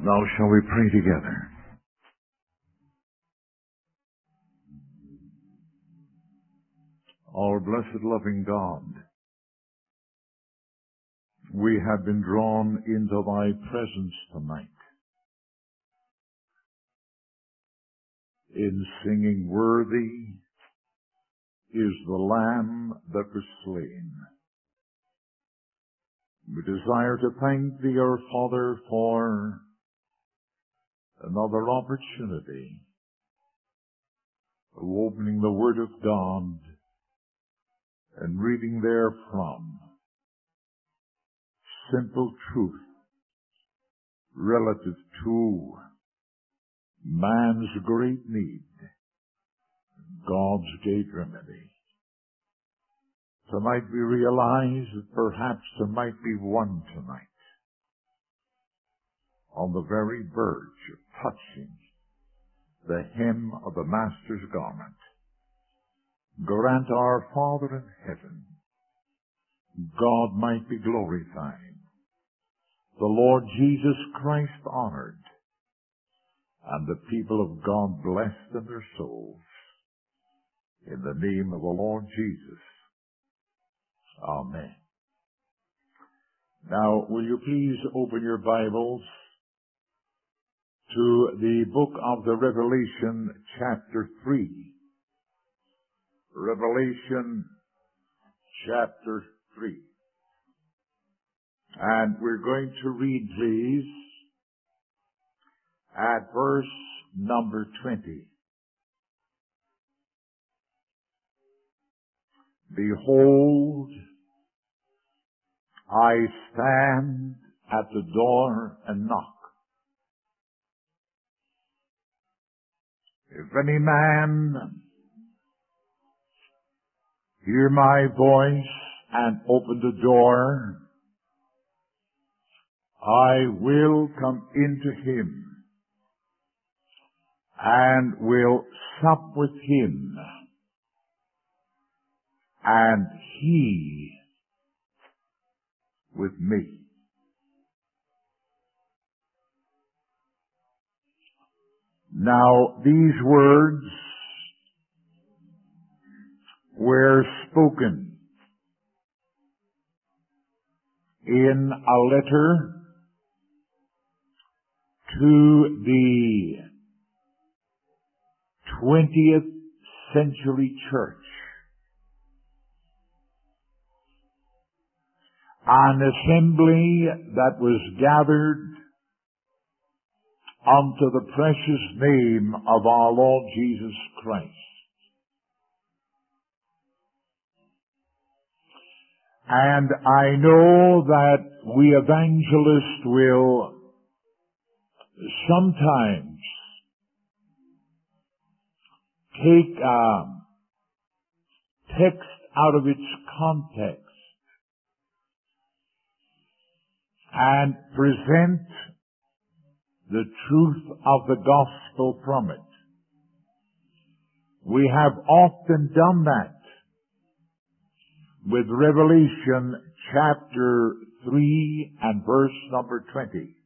Now shall we pray together? Our blessed loving God, we have been drawn into thy presence tonight in singing, "Worthy is the Lamb that was slain." We desire to thank thee, our Father, for another opportunity of opening the Word of God and reading therefrom simple truth relative to man's great need, God's great remedy. Tonight we realize that perhaps there might be one tonight on the very verge of touching the hem of the Master's garment. Grant, our Father in heaven, God might be glorified, the Lord Jesus Christ honored, and the people of God blessed in their souls. In the name of the Lord Jesus. Amen. Now, will you please open your Bibles to the book of the Revelation, chapter 3. Revelation, chapter 3. And we're going to read, please, at verse number 20. "Behold, I stand at the door and knock. If any man hear my voice and open the door, I will come into him and will sup with him, and he with me." Now, these words were spoken in a letter to the 20th century church, an assembly that was gathered unto the precious name of our Lord Jesus Christ. And I know that we evangelists will sometimes take a text out of its context and present the truth of the gospel from it. We have often done that with Revelation chapter 3 and verse number 20.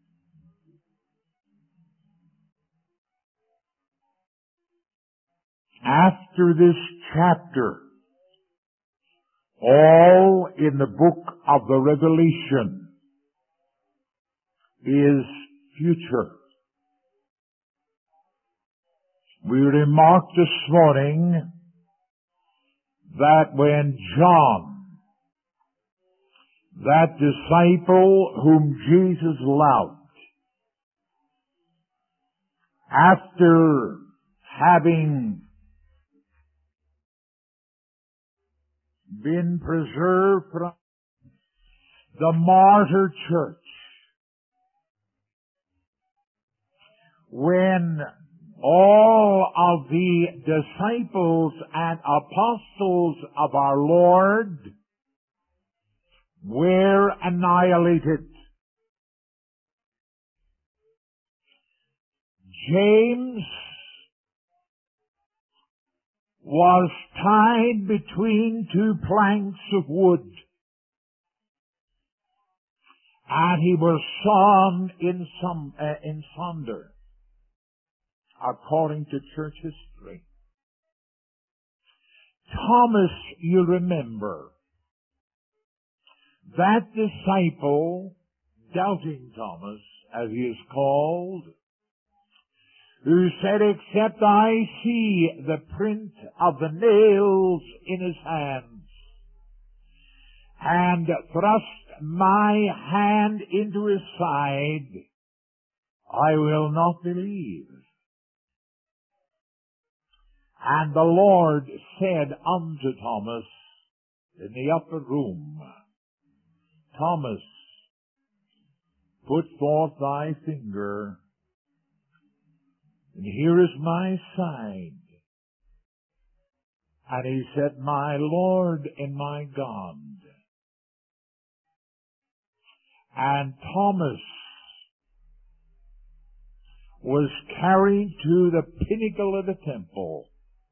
After this chapter, all in the book of the Revelation is future. We remarked this morning that when John, that disciple whom Jesus loved, after having been preserved from the martyr church, when all of the disciples and apostles of our Lord were annihilated, James was tied between two planks of wood, and he was sawn in sunder, according to church history. Thomas, you remember, that disciple, Doubting Thomas, as he is called, who said, except I see the print of the nails in his hands, and thrust my hand into his side, I will not believe. And the Lord said unto Thomas in the upper room, Thomas, put forth thy finger, and here is my side. And he said, my Lord and my God. And Thomas was carried to the pinnacle of the temple,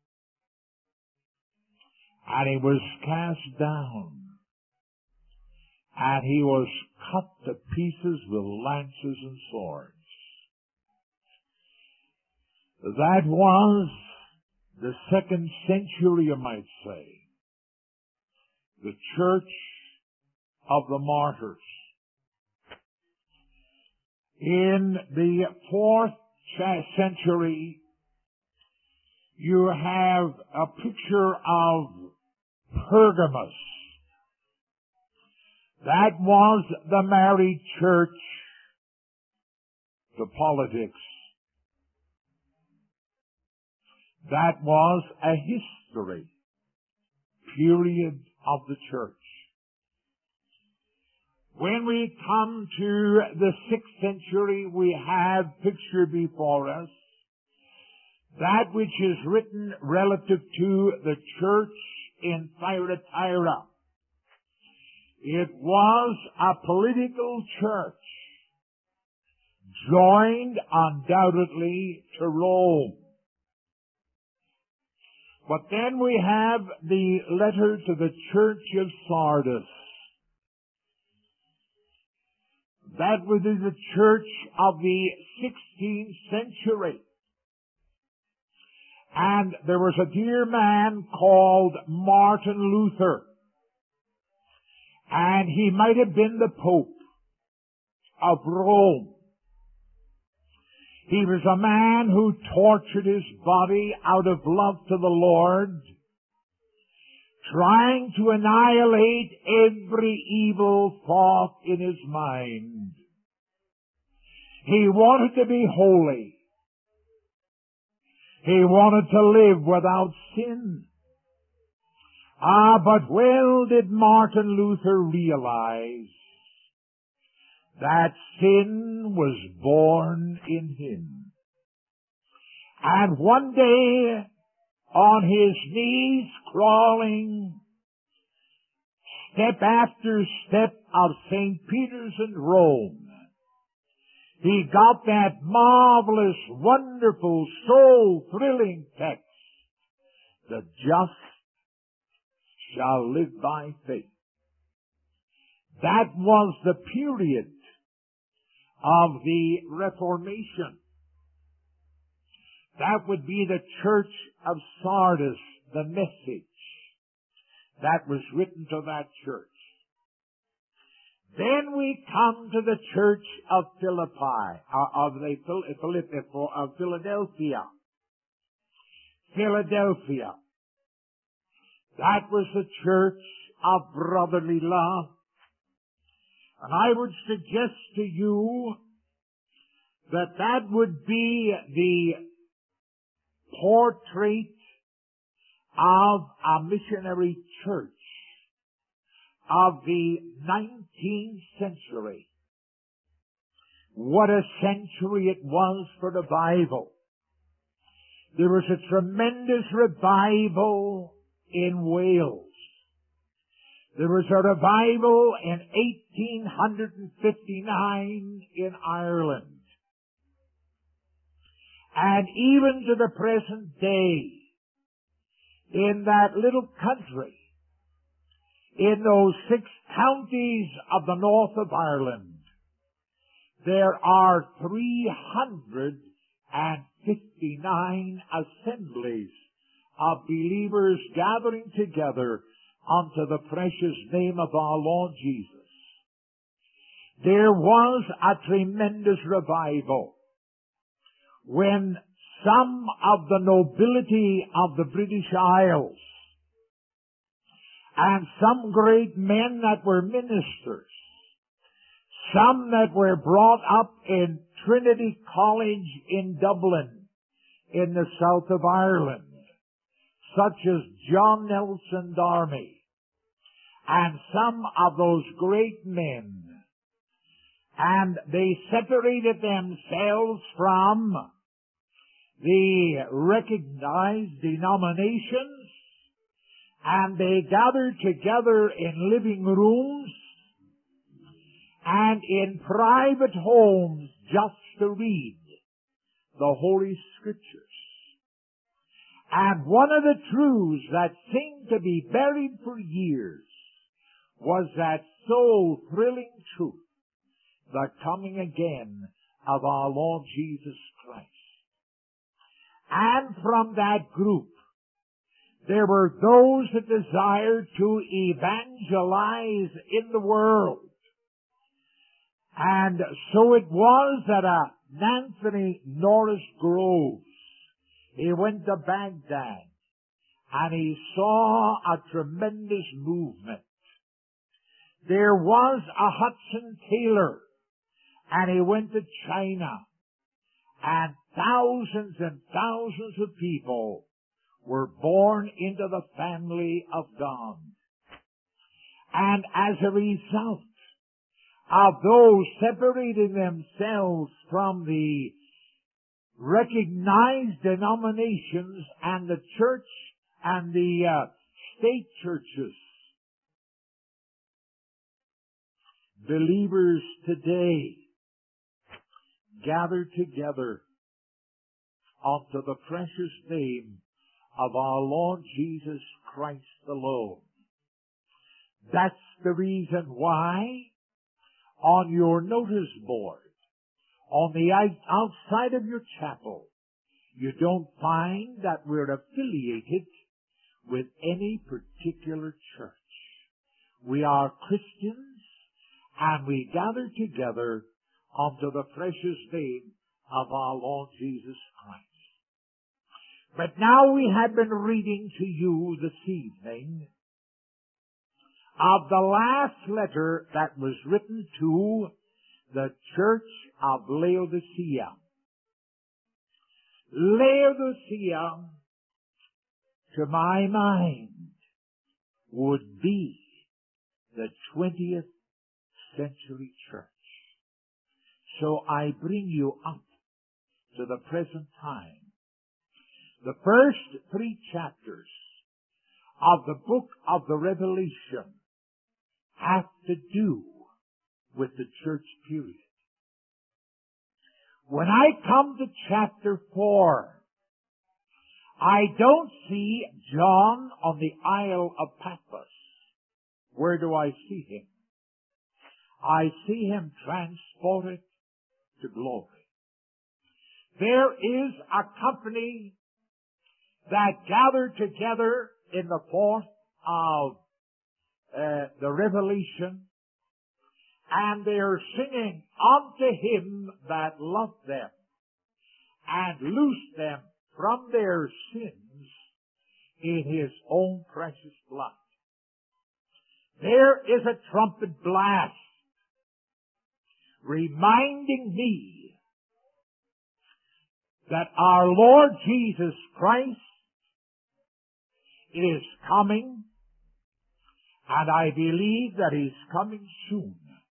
and he was cast down, and he was cut to pieces with lances and swords. That was the 2nd century, you might say, the church of the martyrs. In the 4th century, you have a picture of Pergamos. That was the married church to politics. That was a history period of the church. When we come to the 6th century, we have pictured before us that which is written relative to the church in Thyatira. It was a political church, joined undoubtedly to Rome. But then we have the letter to the church of Sardis. That was the church of the 16th century. And there was a dear man called Martin Luther. And he might have been the Pope of Rome. He was a man who tortured his body out of love to the Lord, trying to annihilate every evil thought in his mind. He wanted to be holy. He wanted to live without sin. But well did Martin Luther realize that sin was born in him. And one day, on his knees, crawling step after step of St. Peter's in Rome, he got that marvelous, wonderful, soul-thrilling text, the just shall live by faith. That was the period of the Reformation. That would be the church of Sardis, the message that was written to that church. Then we come to the church of Philippi, of Philadelphia. Philadelphia. That was the church of brotherly love. And I would suggest to you that that would be the portrait of a missionary church of the 19th century. What a century it was for the Bible. There was a tremendous revival in Wales. There was a revival in 1859 in Ireland. And even to the present day, in that little country, in those 6 counties of the north of Ireland, there are 359 assemblies of believers gathering together unto the precious name of our Lord Jesus. There was a tremendous revival when some of the nobility of the British Isles and some great men that were ministers, some that were brought up in Trinity College in Dublin in the south of Ireland, such as John Nelson Darby, and some of those great men, and they separated themselves from the recognized denominations, and they gathered together in living rooms and in private homes just to read the Holy Scriptures. And one of the truths that seemed to be buried for years was that soul-thrilling truth, the coming again of our Lord Jesus Christ. And from that group, there were those that desired to evangelize in the world. And so it was that Anthony Norris Groves, he went to Baghdad and he saw a tremendous movement. There was a Hudson Taylor, and he went to China, and thousands and thousands of people were born into the family of God. And as a result of those separating themselves from the recognized denominations and the church and the state churches, believers today gather together unto the precious name of our Lord Jesus Christ alone. That's the reason why on your notice board, on the outside of your chapel, you don't find that we're affiliated with any particular church. We are Christians, and we gather together unto the precious name of our Lord Jesus Christ. But now we have been reading to you this evening of the last letter that was written to the church of Laodicea. Laodicea, to my mind, would be the 20th century church. So I bring you up to the present time. The first 3 chapters of the book of the Revelation have to do with the church period. When I come to chapter 4, I don't see John on the Isle of Patmos. Where do I see him? I see him transported to glory. There is a company that gathered together in the 4th of the Revelation, and they are singing unto him that loved them and loosed them from their sins in his own precious blood. There is a trumpet blast reminding me that our Lord Jesus Christ is coming, and I believe that he's coming soon.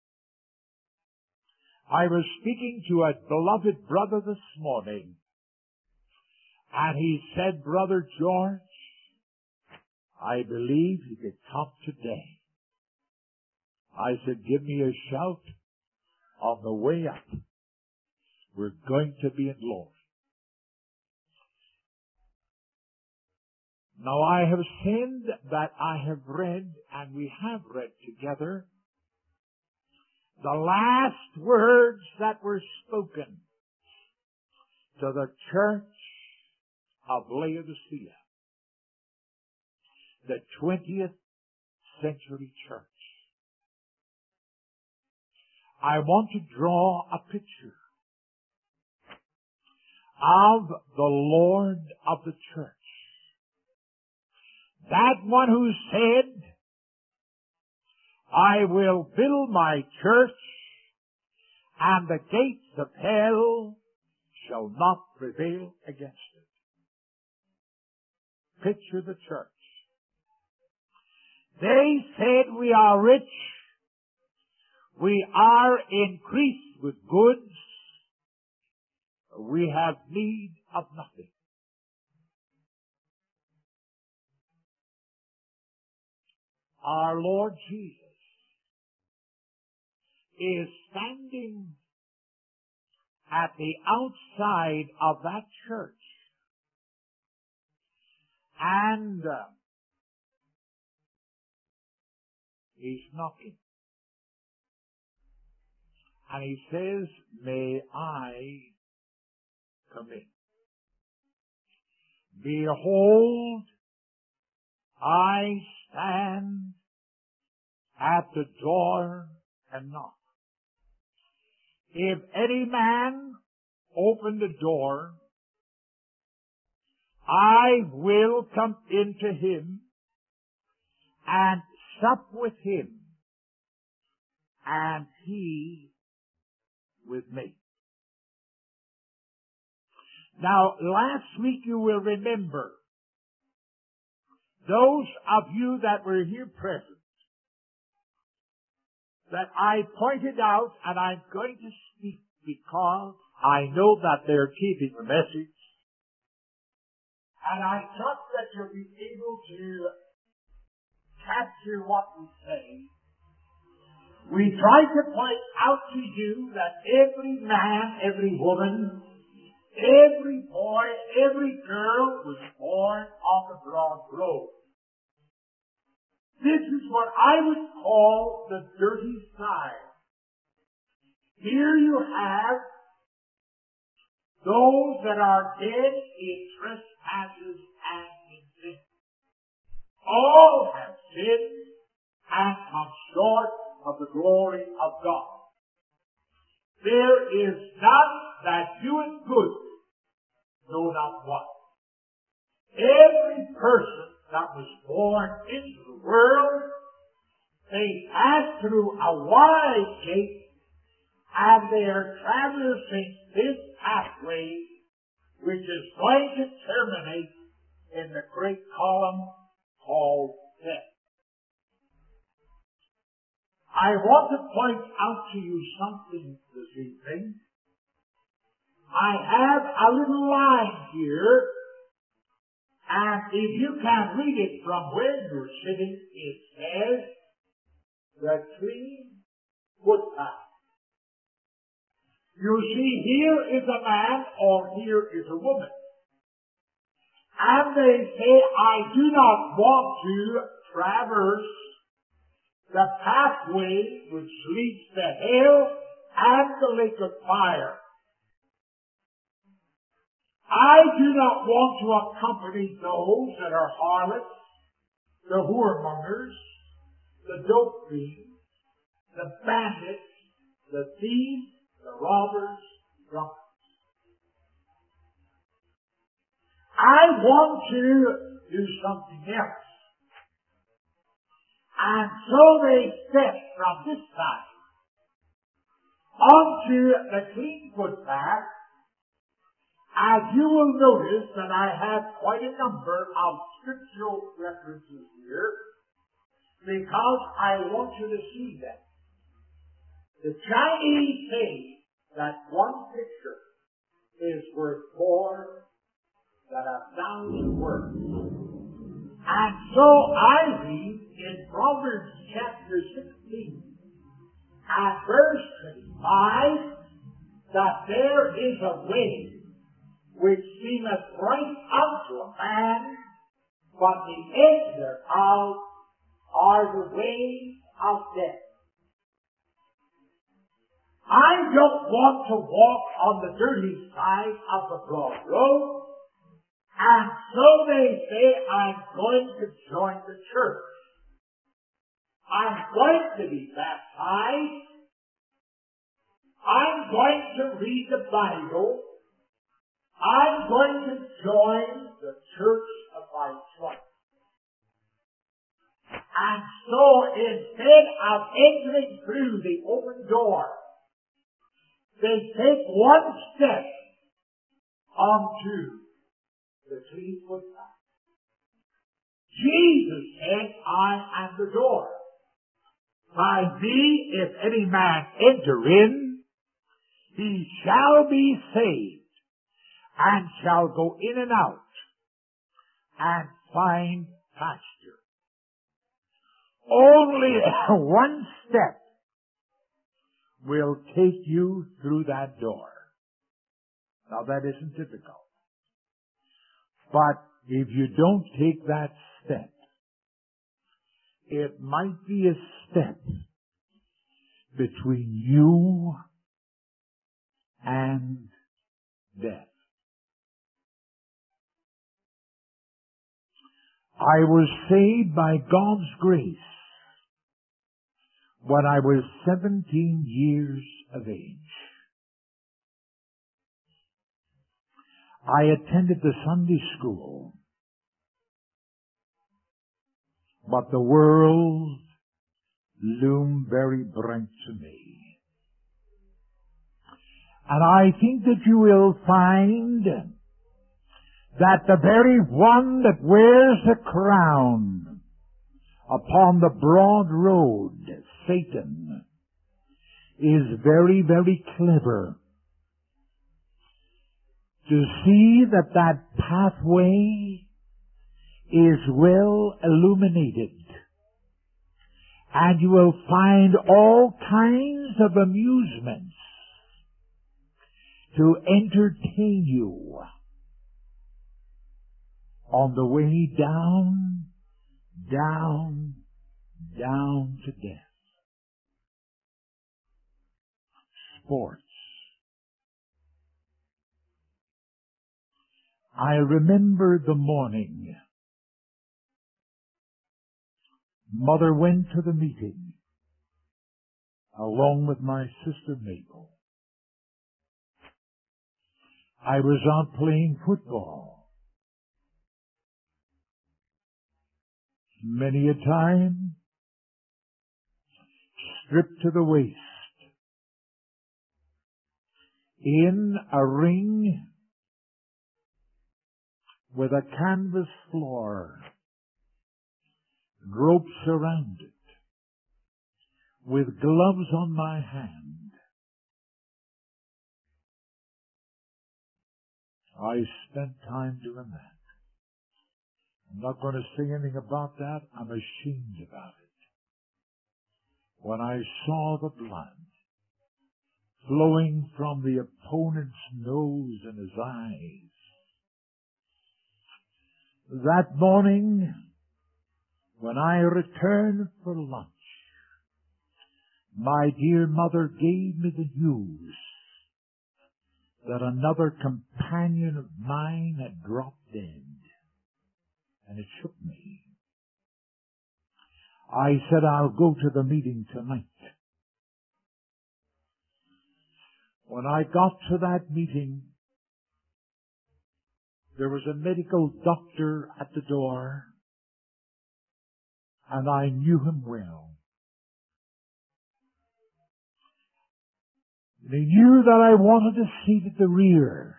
I was speaking to a beloved brother this morning, and he said, Brother George, I believe he could come today. I said, give me a shout on the way up. We're going to be in glory. Now I have said that I have read, and we have read together, the last words that were spoken to the church of Laodicea, the 20th century church. I want to draw a picture of the Lord of the church. That one who said, I will build my church, and the gates of hell shall not prevail against it. Picture the church. They said, we are rich, we are increased with goods, we have need of nothing. Our Lord Jesus is standing at the outside of that church, and He's knocking. And He says, may I come in? Behold, I stand at the door and knock. If any man open the door, I will come into him and sup with him, and he with me. Now, last week you will remember, those of you that were here present, that I pointed out, and I'm going to speak because I know that they're keeping the message, and I trust that you'll be able to capture what we say. We try to point out to you that every man, every woman, every boy, every girl was born on the broad road. This is what I would call the dirty side. Here you have those that are dead in trespasses and in sin. All have sinned and come short of the glory of God. There is none that doeth good, no, not one. Every person that was born into the world, they pass through a wide gate, and they are traversing this pathway, which is going to terminate in the great column called death. I want to point out to you something this evening. I have a little line here, and if you can read it from where you're sitting, it says, the clean footpath. You see, here is a man or here is a woman. And they say, I do not want to traverse the pathway which leads to hell and the lake of fire. I do not want to accompany those that are harlots, the whoremongers, the dope fiends, the bandits, the thieves, the robbers, drunkards. I want to do something else. And so they step from this side onto the clean footpath. As you will notice that I have quite a number of scriptural references here, because I want you to see them. The Chinese say that one picture is worth more than 1,000 words. And so I read in Proverbs chapter 16 and verse 25 that there is a way which seemeth right unto a man, but the end thereof are the ways of death. I don't want to walk on the dirty side of the broad road. And so they say, I'm going to join the church. I'm going to be baptized. I'm going to read the Bible. I'm going to join the church of my choice. And so instead of entering through the open door, they take one step onto the clean footpath. Jesus said, I am the door. By me, if any man enter in, he shall be saved, and shall go in and out, and find pasture. Only one step will take you through that door. Now that isn't difficult. But if you don't take that step, it might be a step between you and death. I was saved by God's grace when I was 17 years of age. I attended the Sunday school, but the world loomed very bright to me. And I think that you will find that the very one that wears a crown upon the broad road, Satan, is very, very clever to see that that pathway is well illuminated. And you will find all kinds of amusements to entertain you on the way down, down, down to death. Sports. I remember the morning Mother went to the meeting along with my sister Mabel. I was out playing football. Many a time, stripped to the waist, in a ring with a canvas floor, ropes around it, with gloves on my hand. I spent time doing that. I'm not going to say anything about that. I'm ashamed about it. When I saw the blood flowing from the opponent's nose and his eyes, that morning, when I returned for lunch, my dear mother gave me the news that another companion of mine had dropped dead. And it shook me. I said, I'll go to the meeting tonight. When I got to that meeting, there was a medical doctor at the door, and I knew him well. And he knew that I wanted a seat at the rear.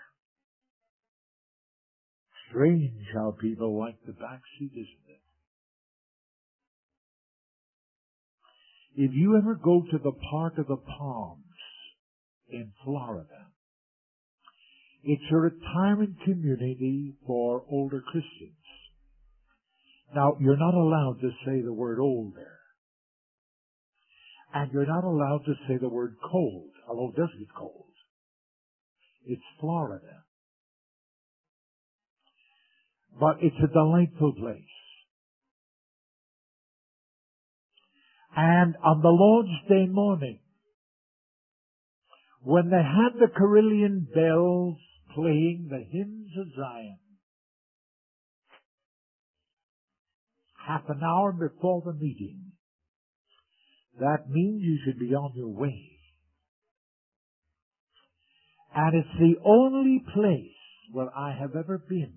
Strange how people like the back seat, isn't it? If you ever go to the Park of the Palms in Florida, it's a retirement community for older Christians. Now, you're not allowed to say the word old there. And you're not allowed to say the word cold, although it does get cold. It's Florida. But it's a delightful place. And on the Lord's Day morning, when they had the Carillion bells playing the hymns of Zion, half an hour before the meeting, that means you should be on your way. And it's the only place where I have ever been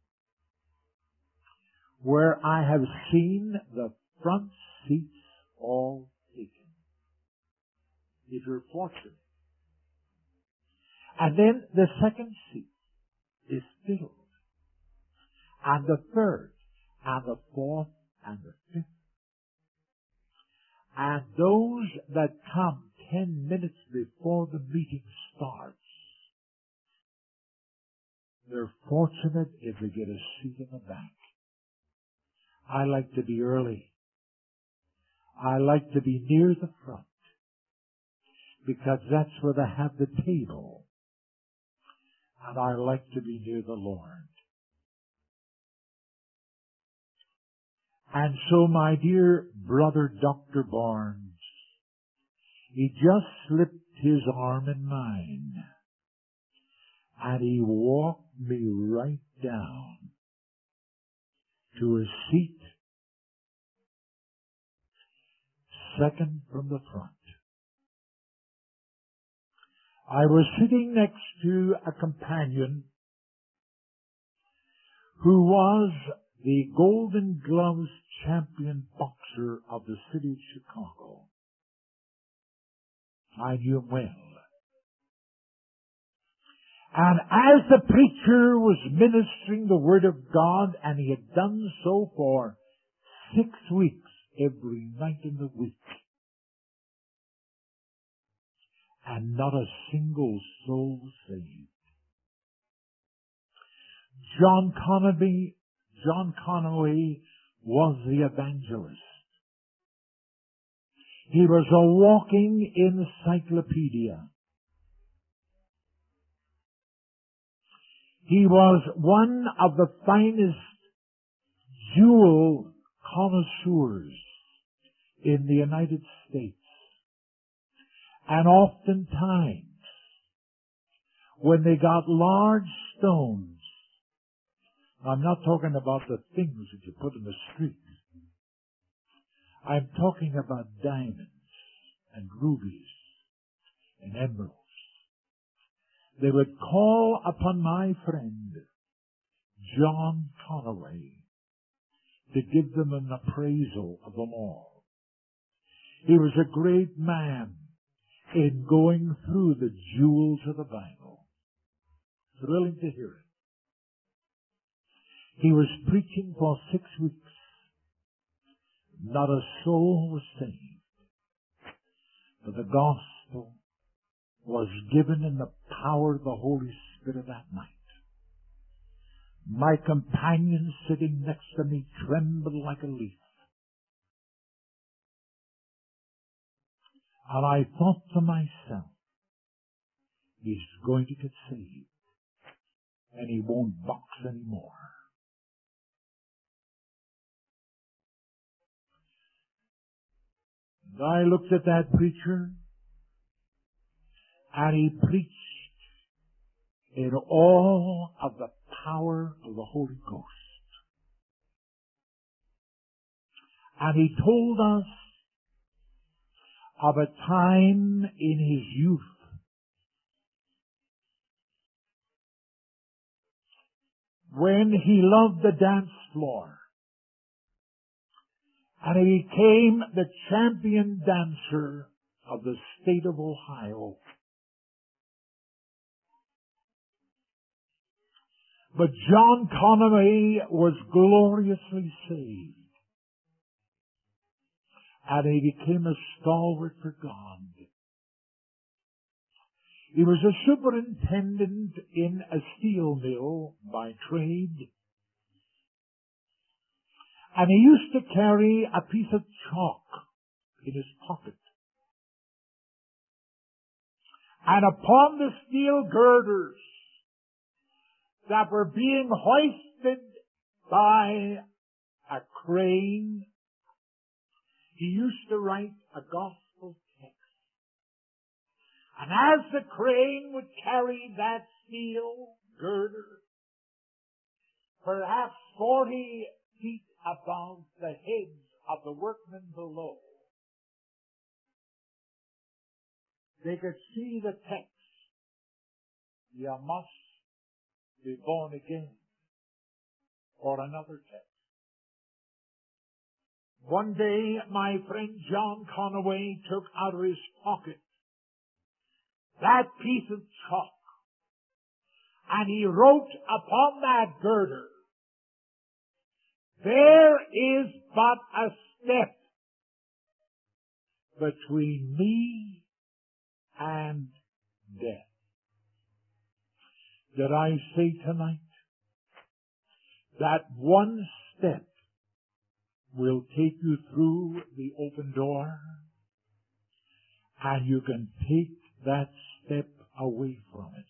where I have seen the front seats all taken. If you're fortunate. And then the second seat is filled. And the third, and the fourth, and the fifth. And those that come 10 minutes before the meeting starts, they're fortunate if they get a seat in the back. I like to be early. I like to be near the front, because that's where they have the table. And I like to be near the Lord. And so, my dear brother Dr. Barnes, he just slipped his arm in mine, and he walked me right down to a seat second from the front. I was sitting next to a companion who was the Golden Gloves champion boxer of the city of Chicago. I knew him well. And as the preacher was ministering the Word of God, and he had done so for 6 weeks, every night in the week, and not a single soul saved. John Conway was the evangelist. He was a walking encyclopedia. He was one of the finest jewel connoisseurs in the United States. And oftentimes, when they got large stones, I'm not talking about the things that you put in the street. I'm talking about diamonds and rubies and emeralds. They would call upon my friend, John Conway, to give them an appraisal of them all. He was a great man in going through the jewels of the Bible. Thrilling to hear it. He was preaching for 6 weeks. Not a soul was saved. But the gospel was given in the power of the Holy Spirit that night. My companion sitting next to me trembled like a leaf. And I thought to myself, he's going to get saved. And he won't box anymore. And I looked at that preacher, and he preached in all of the power of the Holy Ghost. And he told us of a time in his youth when he loved the dance floor. And he became the champion dancer of the state of Ohio. But John Conway was gloriously saved. And he became a stalwart for God. He was a superintendent in a steel mill by trade. And he used to carry a piece of chalk in his pocket. And upon the steel girders that were being hoisted by a crane, he used to write a gospel text. And as the crane would carry that steel girder, perhaps 40 feet above the heads of the workmen below, they could see the text, "You must be born again," or another text. One day, my friend John Conaway took out of his pocket that piece of chalk, and he wrote upon that girder, "There is but a step between me and death." Did I say tonight that one step will take you through the open door, and you can take that step away from it?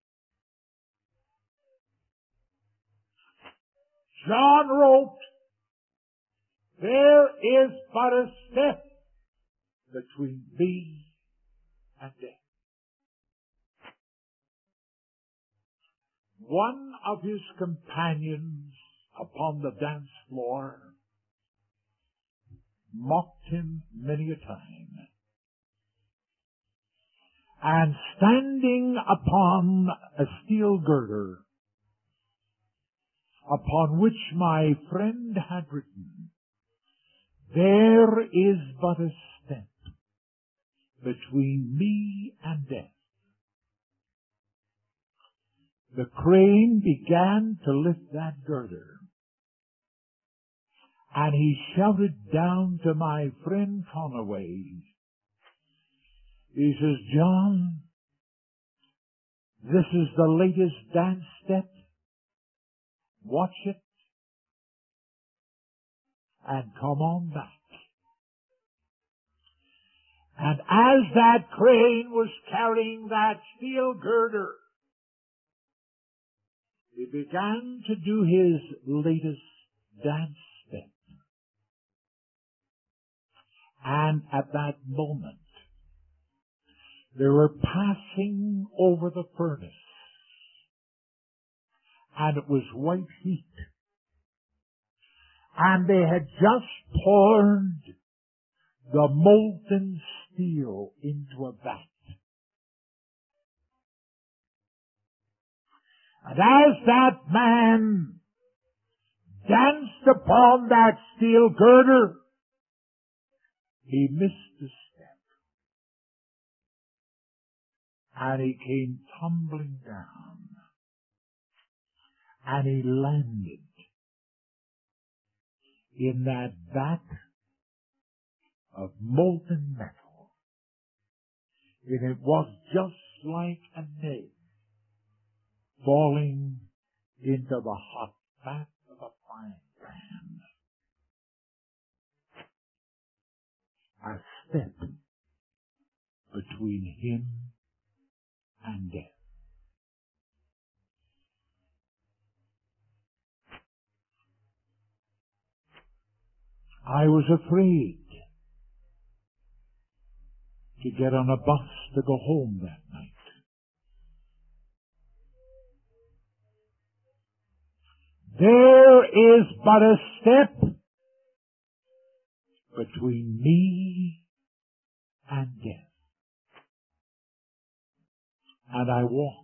John wrote, "There is but a step between me and death." One of his companions upon the dance floor mocked him many a time. And standing upon a steel girder, upon which my friend had written, "There is but a step between me and death," the crane began to lift that girder, and he shouted down to my friend Conaway. He says, "John, this is the latest dance step. Watch it and come on back." And as that crane was carrying that steel girder, he began to do his latest dance step. And at that moment, they were passing over the furnace, and it was white heat. And they had just poured the molten steel into a vat. And as that man danced upon that steel girder, he missed a step, and he came tumbling down, and he landed in that vat of molten metal. And it was just like an egg falling into the hot fat of a frying pan. A step between him and death. I was afraid to get on a bus to go home that night. There is but a step between me and death. And I walked.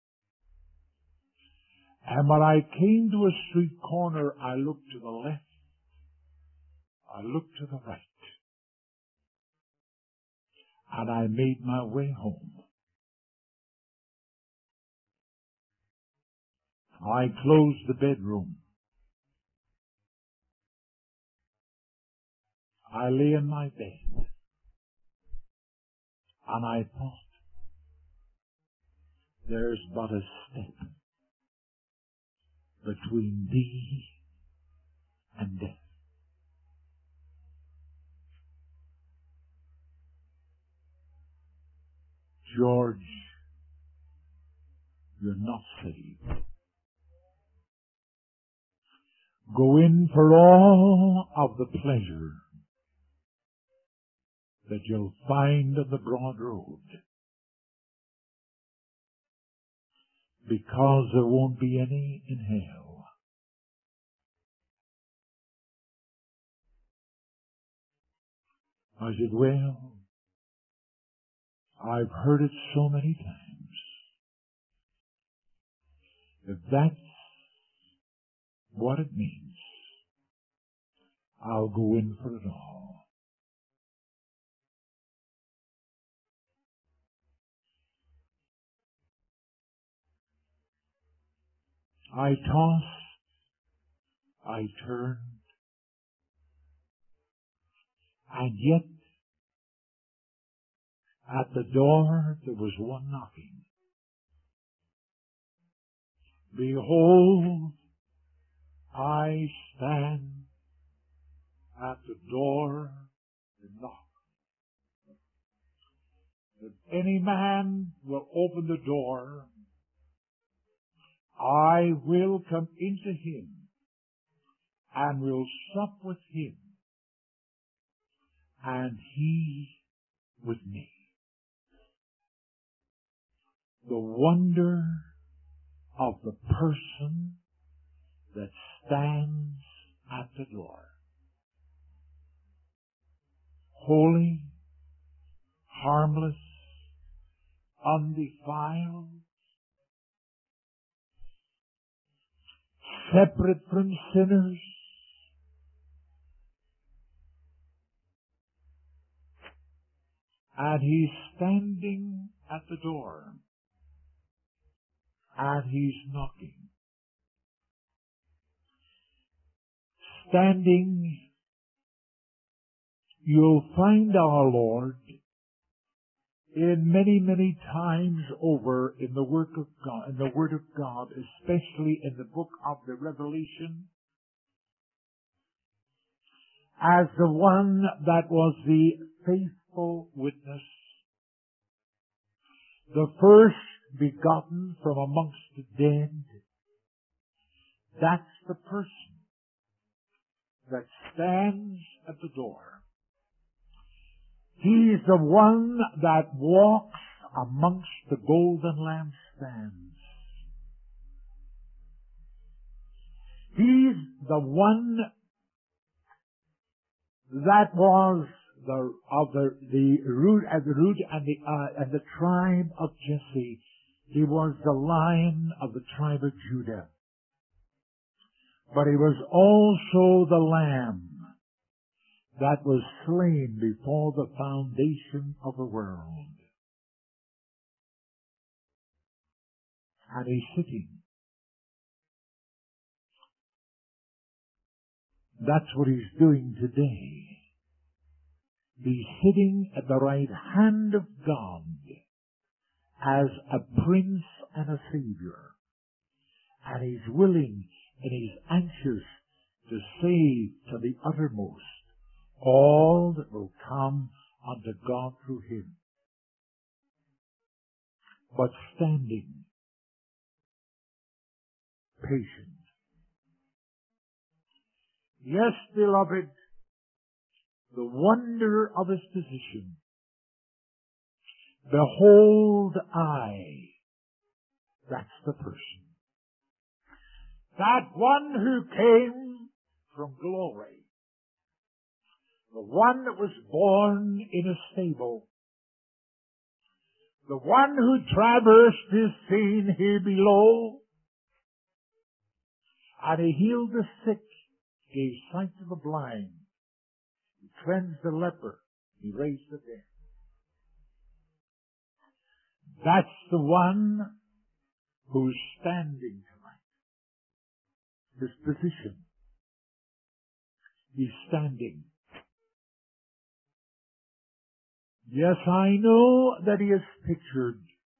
And when I came to a street corner, I looked to the left, I looked to the right, and I made my way home. I closed the bedroom. I lay in my bed, and I thought, there's but a step between thee and death. George, you're not saved. Go in for all of the pleasure that you'll find on the broad road. because there won't be any in hell. I said, well, I've heard it so many times. If that's what it means, I'll go in for it all. I tossed, I turned, and yet at the door there was one knocking. Behold, I stand at the door and knock. If any man will open the door, I will come into him and will sup with him, and he with me. The wonder of the person that stands at the door. Holy, harmless, undefiled, separate from sinners, and he's standing at the door, and he's knocking. Standing, you'll find our Lord in many, many times over in the work of God, in the Word of God, especially in the book of the Revelation, as the one that was the faithful witness, the first begotten from amongst the dead. That's the person that stands at the door. He's the one that walks amongst the golden lampstands. He's the one that was the root and the tribe of Jesse. He was the Lion of the tribe of Judah. But he was also the Lamb that was slain before the foundation of the world. And he's sitting. That's what he's doing today. He's sitting at the right hand of God as a Prince and a Savior. And he's willing and he's anxious to save to the uttermost all that will come unto God through him. But standing, patient. Yes, beloved, the wonder of his position. Behold, that's the person. That one who came from glory. The one that was born in a stable. The one who traversed this scene here below. And he healed the sick, gave sight to the blind. He cleansed the leper. He raised the dead. That's the one who's standing tonight. His position. He's standing. Yes, I know that he is pictured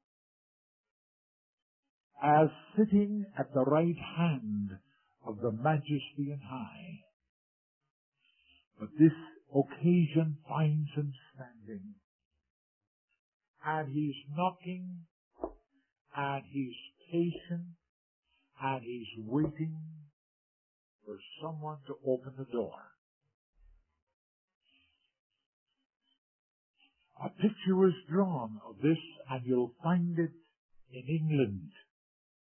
as sitting at the right hand of the Majesty on high. But this occasion finds him standing. And he's knocking, and he's patient, and he's waiting for someone to open the door. A picture was drawn of this, and you'll find it in England.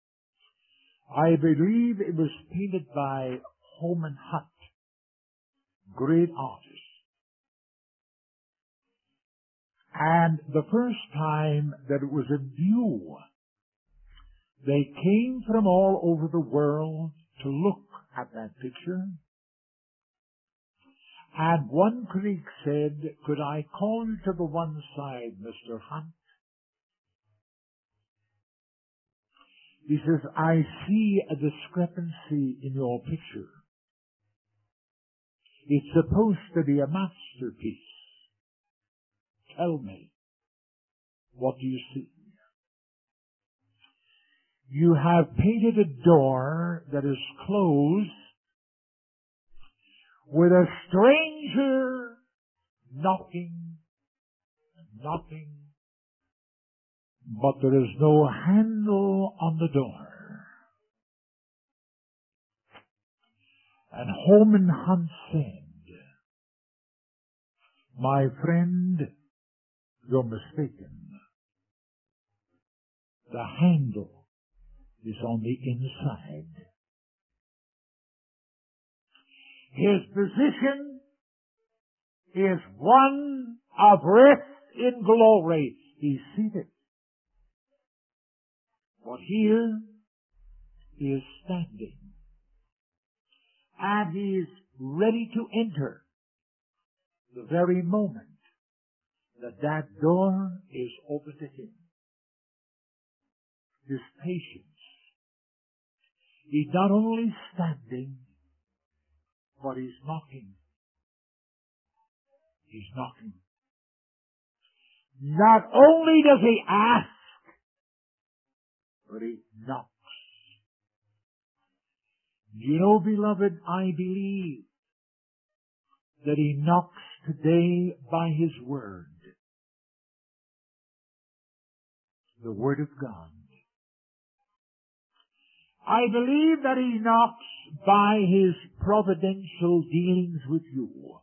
I believe it was painted by Holman Hunt, great artist. And the first time that it was in view, they came from all over the world to look at that picture. And one critic said, "Could I call you to the one side, Mr. Hunt?" He says, "I see a discrepancy in your picture. It's supposed to be a masterpiece. Tell me, what do you see? You have painted a door that is closed with a stranger knocking and knocking, but there is no handle on the door." And Holman Hunt said, "My friend, you're mistaken. The handle is on the inside." His position is one of rest in glory. He's seated. But here he is standing. And he is ready to enter the very moment that door is open to him. His patience. He's not only standing, but he's knocking. He's knocking. Not only does he ask, but he knocks. You know, beloved, I believe that he knocks today by his word. The word of God. I believe that he knocks by his providential dealings with you.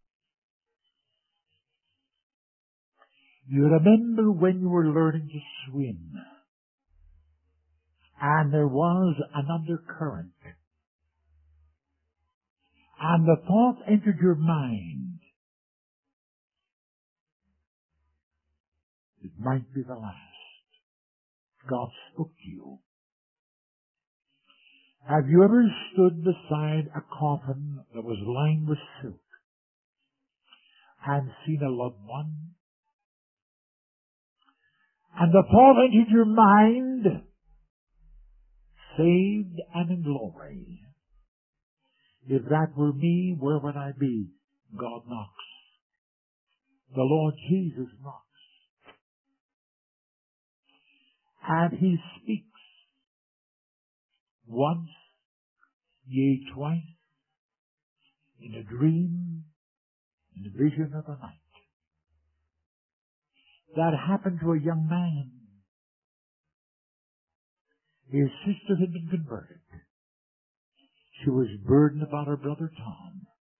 You remember when you were learning to swim, and there was an undercurrent, and the thought entered your mind, it might be the last. God spoke to you. Have you ever stood beside a coffin that was lined with silk and seen a loved one? And the thought entered your mind, saved and in glory. If that were me, where would I be? God knocks. The Lord Jesus knocks. And he speaks. Once, yea, twice, in a dream, in a vision of the night. That happened to a young man. His sister had been converted. She was burdened about her brother Tom.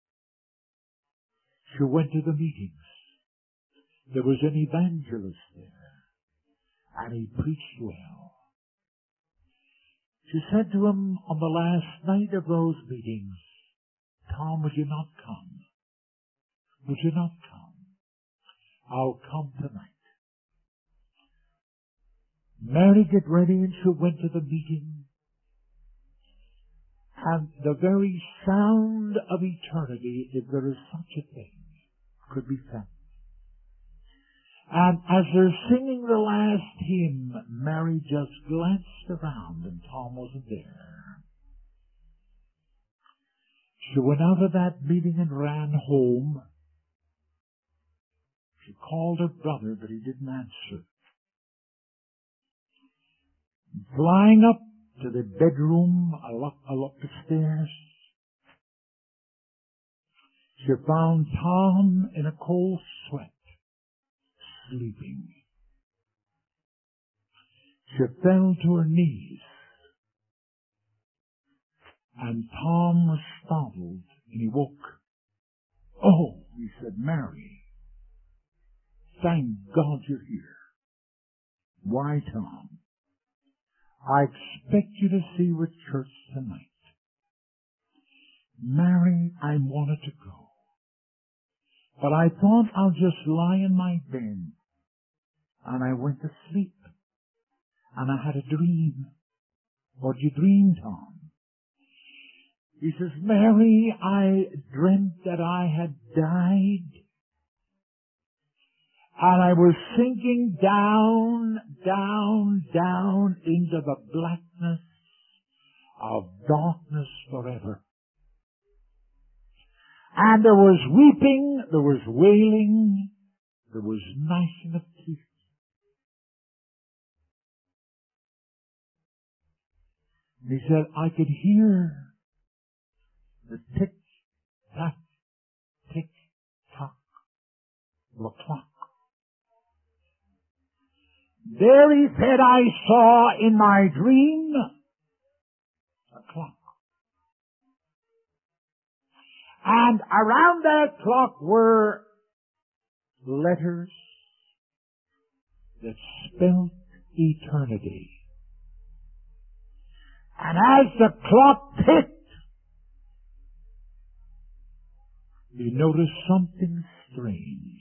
She went to the meetings. There was an evangelist there, and he preached well. She said to him on the last night of those meetings, "Tom, would you not come? Would you not come? I'll come tonight." Mary got ready and she went to the meeting. And the very sound of eternity, if there is such a thing, could be felt. And as they're singing the last hymn, Mary just glanced around and Tom wasn't there. She went out of that meeting and ran home. She called her brother, but he didn't answer. Flying up to the bedroom, up the stairs, she found Tom in a cold sweat, sleeping. She fell to her knees, and Tom was startled, and he woke. "Oh," he said, "Mary, thank God you're here." "Why, Tom?" I expect you to see with church tonight. Mary, I wanted to go. But I thought I'll just lie in my bed. And I went to sleep. And I had a dream. What you dream, Tom? He says, Mary, I dreamt that I had died. And I was sinking down, down, down into the blackness of darkness forever. And there was weeping, there was wailing, there was gnashing of teeth. And he said, I could hear the tick-tock, tick-tock of a clock. There, he said, I saw in my dream a clock. And around that clock were letters that spelled eternity. And as the clock ticked, you noticed something strange.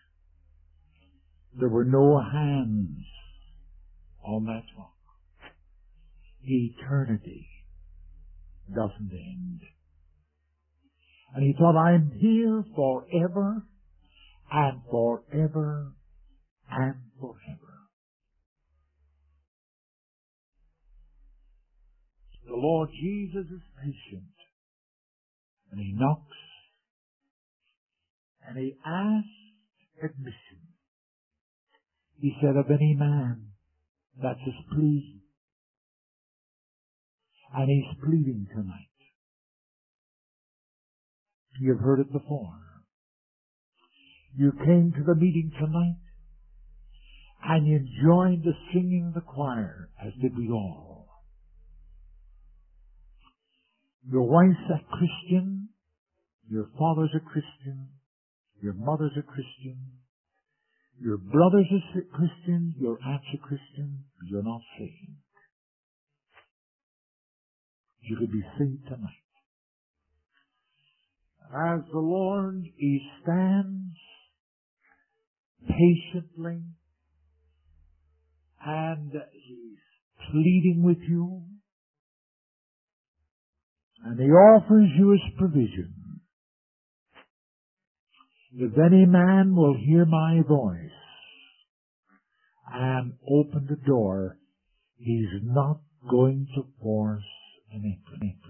There were no hands on that clock. Eternity doesn't end. And he thought, I'm here forever and forever and forever. The Lord Jesus is patient. And he knocks. And he asks admission. He said, of any man that's his plea. And he's pleading tonight. You've heard it before. You came to the meeting tonight and you joined the singing of the choir, as did we all. Your wife's a Christian, your father's a Christian, your mother's a Christian, your brother's a Christian, your aunt's a Christian, but you're not saved. You could be saved tonight. As the Lord, he stands patiently and he's pleading with you and he offers you his provision. If any man will hear my voice and open the door, he's not going to force